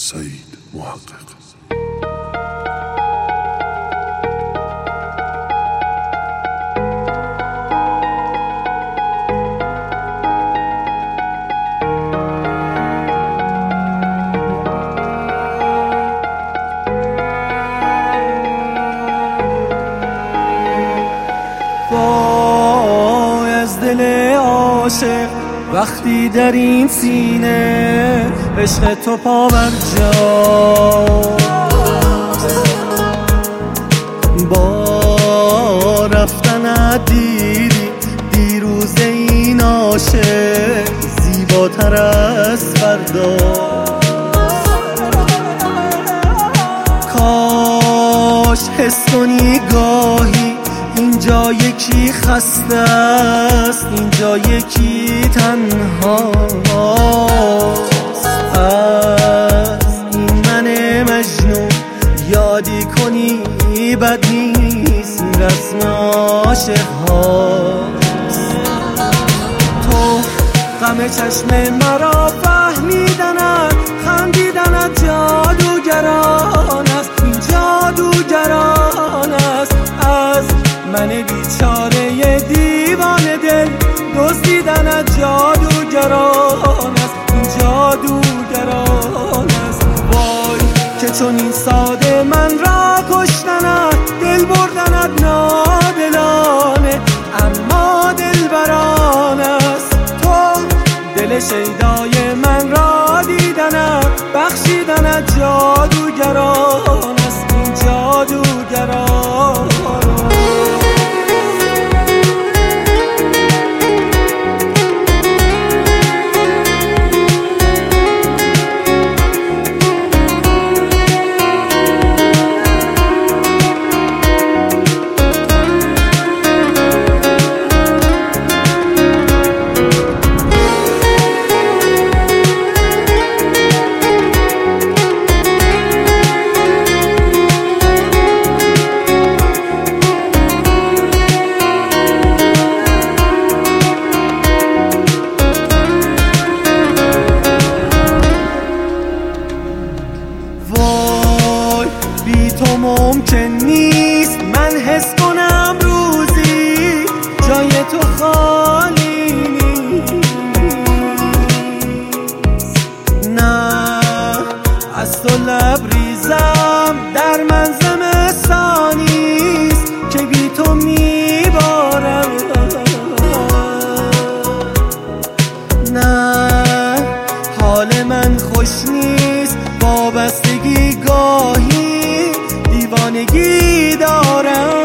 سعید محقق. وای از دل عاشق وقتی در این سینه عشق تو پا بر جاست، با رفتنت دیدی دیروز این عاشق زیباتر از فرداست. کاش حس کنی گاهی اینجا یکی خسته است، اینجا یکی تنهاست. از این من مجنون یادی کنی بد نیست، این رسم عاشق هاست. تو غم چشم مرا فهمیدنت، خندیدنت جادوگران است، این جادوگران است. از من بیچاره دیوانه دل دزدیدنت جادوگران است، این جادوگران است. وای که چون این ساده من را کشتنت، دل بردنت نادلانه اما دلبران است. تو دل شیدای من را دیدنت، بخشیدنت جادوگران است، این جادوگران. بی تو ممکن نیست من حس کنم روزی جای تو خالی نیست. نه از تو لبریزم در من زمستانیست که بی تو میبارم. نه حال من خوش نیست، وابستگی گاهی دیوانگی دارم.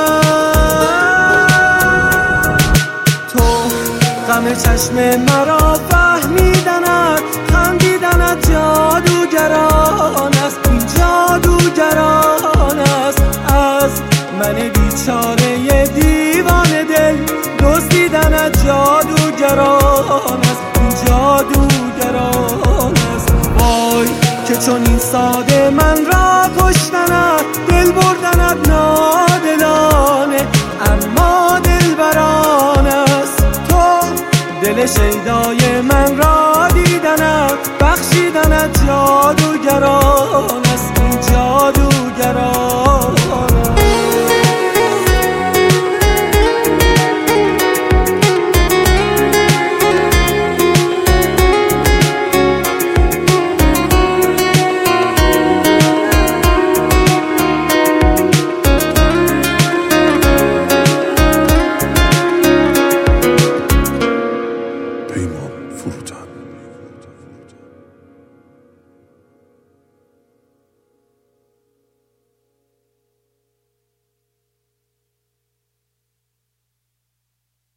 تو غم چشم مرا فهمیدنت، خندیدنت جادوگران است، این جادوگران است. از من بیچاره دیوانه دل دزدیدنت جادوگران است، این جادوگران است. وای که چون این ساده من را کشتنت، دل بردنت نادلانه اما دلبران است. تو دل شیدای من را دیدنت، بخشیدنت جادوگران است، این جادوگران. پیمان فروتن.